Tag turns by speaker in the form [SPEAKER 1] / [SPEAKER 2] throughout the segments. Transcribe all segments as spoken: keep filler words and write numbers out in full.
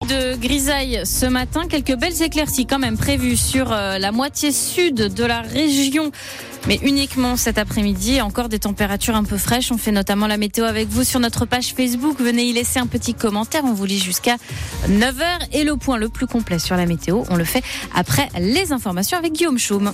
[SPEAKER 1] de grisaille ce matin. Quelques belles éclaircies quand même prévues sur la moitié sud de la région, mais uniquement cet après-midi. Encore des températures un peu fraîches. On fait notamment la météo avec vous sur notre page Facebook. Venez y laisser un petit commentaire. On vous lit jusqu'à neuf heures. Et le point le plus complet sur la météo, on le fait après les informations avec Guillaume Chaume.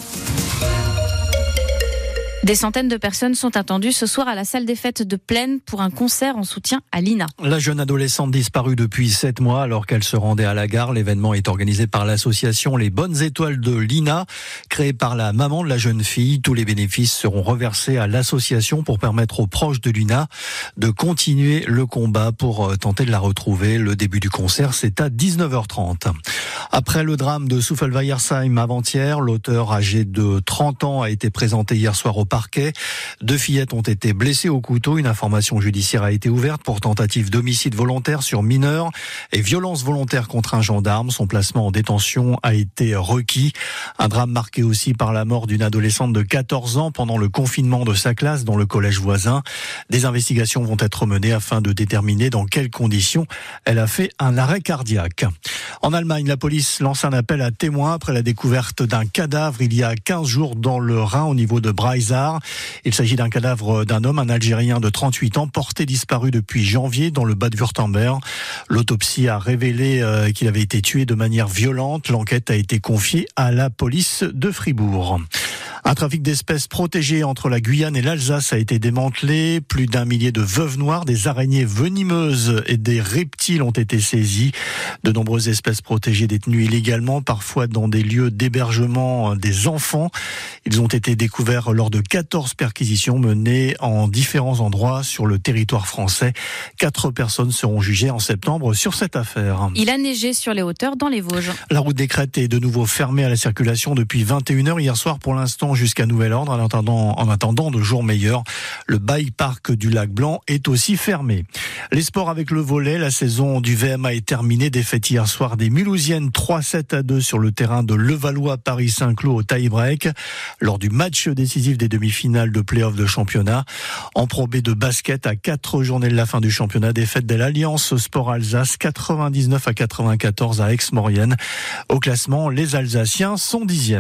[SPEAKER 1] Des centaines de personnes sont attendues ce soir à la salle des fêtes de Plaine pour un concert en soutien à l'I N A.
[SPEAKER 2] La jeune adolescente disparue depuis sept mois alors qu'elle se rendait à la gare. L'événement est organisé par l'association Les Bonnes Étoiles de l'I N A, créée par la maman de la jeune fille. Tous les bénéfices seront reversés à l'association pour permettre aux proches de l'I N A de continuer le combat pour tenter de la retrouver. Le début du concert, c'est à dix-neuf heures trente. Après le drame de Souffelweyersheim avant-hier, l'auteur âgé de trente ans a été présenté hier soir au parquet. Deux fillettes ont été blessées au couteau. Une information judiciaire a été ouverte pour tentative d'homicide volontaire sur mineur et violence volontaire contre un gendarme. Son placement en détention a été requis. Un drame marqué aussi par la mort d'une adolescente de quatorze ans pendant le confinement de sa classe dans le collège voisin. Des investigations vont être menées afin de déterminer dans quelles conditions elle a fait un arrêt cardiaque. En Allemagne, la police lance un appel à témoins après la découverte d'un cadavre il y a quinze jours dans le Rhin au niveau de Breisach. Il s'agit d'un cadavre d'un homme, un Algérien de trente-huit ans, porté disparu depuis janvier dans le Bade-Wurtemberg. L'autopsie a révélé euh, qu'il avait été tué de manière violente. L'enquête a été confiée à la police de Fribourg. Un trafic d'espèces protégées entre la Guyane et l'Alsace a été démantelé. Plus d'un millier de veuves noires, des araignées venimeuses et des reptiles ont été saisis. De nombreuses espèces protégées détenues illégalement, parfois dans des lieux d'hébergement des enfants. Ils ont été découverts lors de quatorze perquisitions menées en différents endroits sur le territoire français. Quatre personnes seront jugées en septembre sur cette affaire.
[SPEAKER 1] Il a neigé sur les hauteurs dans les Vosges.
[SPEAKER 2] La route des Crêtes est de nouveau fermée à la circulation depuis vingt et une heures hier soir. Pour l'instant, jusqu'à nouvel ordre, en attendant, en attendant de jours meilleurs. Le bike park du Lac Blanc est aussi fermé. Les sports avec le volley, la saison du V M A est terminée. Défaite hier soir des Mulhousiennes trois sept à deux sur le terrain de Levallois-Paris-Saint-Cloud au tie-break. Lors du match décisif des demi-finales de play-off de championnat. En Pro B de basket, à quatre journées de la fin du championnat, défaite de l'Alliance Sport Alsace quatre-vingt-dix-neuf à quatre-vingt-quatorze à Aix-Maurienne. Au classement, les Alsaciens sont dixièmes.